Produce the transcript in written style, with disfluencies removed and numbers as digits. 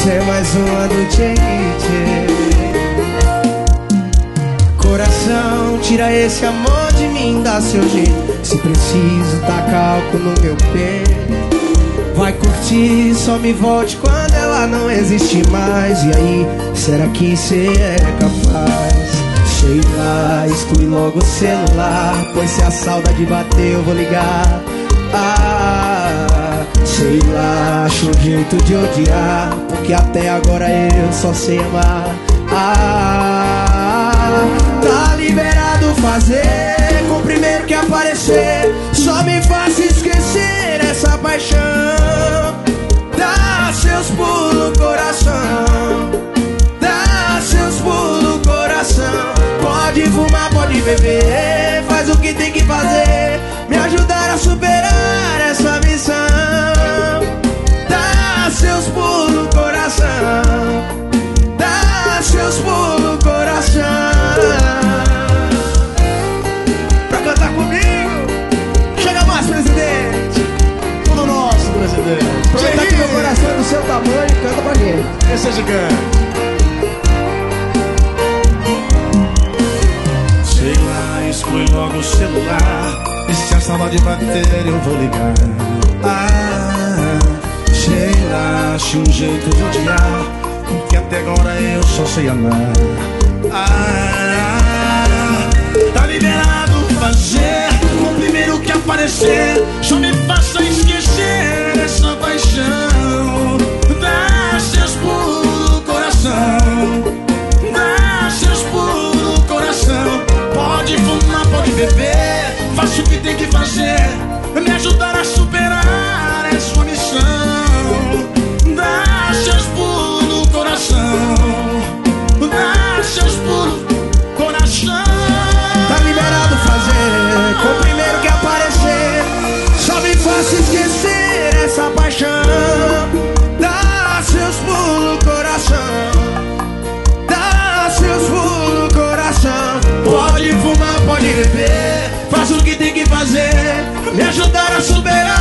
Hoje é mais uma do Coração, tira esse amor de mim, dá seu jeito. Se preciso, taca álcool no meu peito. Vai curtir, só me volte quando ela não existe mais. E aí, será que cê é capaz? Sei lá, exclui logo o celular, pois se a saudade bater eu vou ligar. Sei lá, acho um jeito de odiar, porque até agora eu só sei amar. Tá liberado fazer com o primeiro que aparecer. Só me faça esquecer essa paixão. Dá seus pulos, coração. Dá seus pulos, coração. Pode fumar, pode beber, faz o que tem que fazer, me ajudar a superar essa missão. Dá seus pulos, coração. Dá seus pulos, coração. Pra cantar comigo, chega mais, presidente. Tudo nosso, presidente. Aproveitar que meu coração é do seu tamanho, canta pra gente. Esse é gigante. Sei lá, exclui logo o celular, e se a saudade bater eu vou ligar. Sei lá, acho um jeito de odiar, porque até agora eu só sei amar. Tá liberado fazer com o primeiro que aparecer. Só me faça esquecer essa paixão. Dá seus pulos, coração. Dá seus pulos, coração. Pode fumar, pode beber, faça o que tem que fazer, me ajudar a superar essa missão. Dá seus pulos, coração. Dá seus pulos, coração. Tá liberado fazer com o primeiro que aparecer. Só me faça esquecer essa paixão. Dá seus pulos, coração. Dá seus pulos, coração. Pode fumar, pode beber, faça o que tem que fazer, me ajudar a superar